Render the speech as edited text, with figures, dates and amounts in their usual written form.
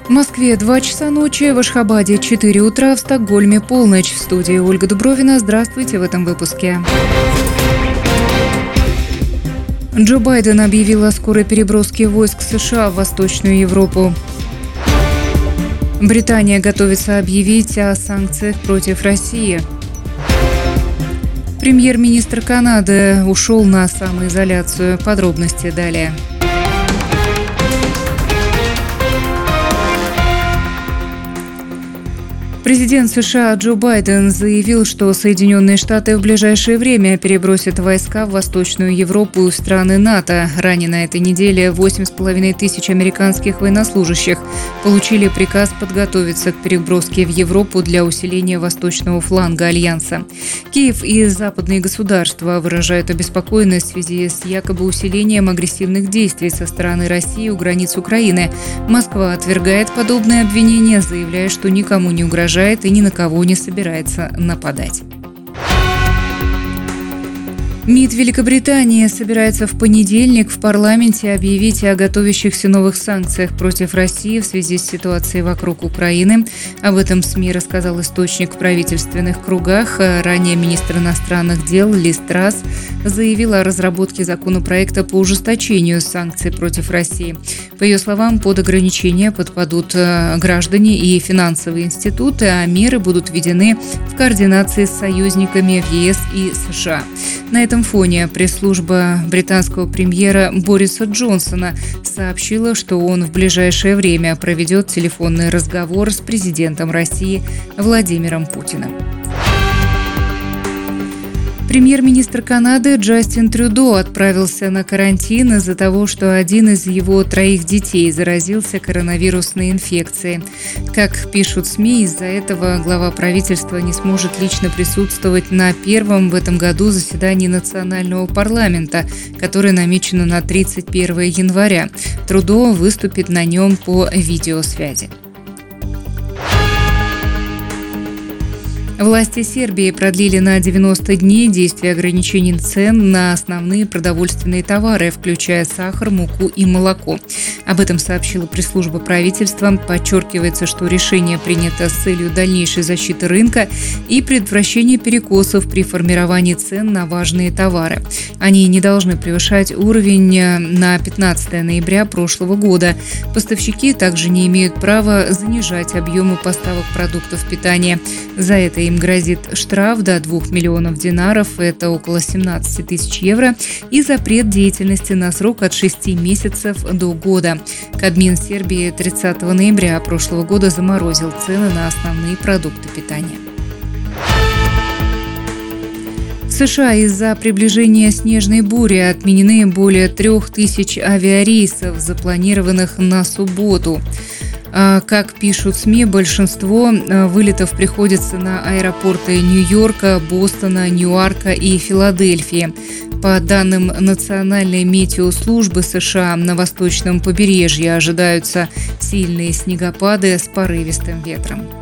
В Москве 2 часа ночи, в Ашхабаде 4 утра, в Стокгольме полночь. В студии Ольга Дубровина. Здравствуйте в этом выпуске. Джо Байден объявил о скорой переброске войск США в Восточную Европу. Британия готовится объявить о санкциях против России. Премьер-министр Канады ушел на самоизоляцию. Подробности далее. Президент США Джо Байден заявил, что Соединенные Штаты в ближайшее время перебросят войска в Восточную Европу и в страны НАТО. Ранее на этой неделе 8,5 тысяч американских военнослужащих получили приказ подготовиться к переброске в Европу для усиления восточного фланга Альянса. Киев и западные государства выражают обеспокоенность в связи с якобы усилением агрессивных действий со стороны России у границ Украины. Москва отвергает подобные обвинения, заявляя, что никому не угрожает и ни на кого не собирается нападать. МИД Великобритании собирается в понедельник в парламенте объявить о готовящихся новых санкциях против России в связи с ситуацией вокруг Украины. Об этом СМИ рассказал источник в правительственных кругах. Ранее министр иностранных дел Лиз Трасс заявила о разработке законопроекта по ужесточению санкций против России. По ее словам, под ограничения подпадут граждане и финансовые институты, а меры будут введены в координации с союзниками в ЕС и США. На этом фоне пресс-служба британского премьера Бориса Джонсона сообщила, что он в ближайшее время проведет телефонный разговор с президентом России Владимиром Путиным. Премьер-министр Канады Джастин Трюдо отправился на карантин из-за того, что один из его 3 детей заразился коронавирусной инфекцией. Как пишут СМИ, из-за этого глава правительства не сможет лично присутствовать на первом в этом году заседании национального парламента, которое намечено на 31 января. Трюдо выступит на нем по видеосвязи. Власти Сербии продлили на 90 дней действие ограничений цен на основные продовольственные товары, включая сахар, муку и молоко. Об этом сообщила пресс-служба правительства. Подчеркивается, что решение принято с целью дальнейшей защиты рынка и предотвращения перекосов при формировании цен на важные товары. Они не должны превышать уровень на 15 ноября прошлого года. Поставщики также не имеют права занижать объемы поставок продуктов питания. За это им грозит штраф до 2 миллионов динаров, это около 17 тысяч евро, и запрет деятельности на срок от 6 месяцев до года. Кабмин Сербии 30 ноября прошлого года заморозил цены на основные продукты питания. В США из-за приближения снежной бури отменены более 3000 авиарейсов, запланированных на субботу. Как пишут СМИ, большинство вылетов приходится на аэропорты Нью-Йорка, Бостона, Ньюарка и Филадельфии. По данным Национальной метеослужбы США, на восточном побережье ожидаются сильные снегопады с порывистым ветром.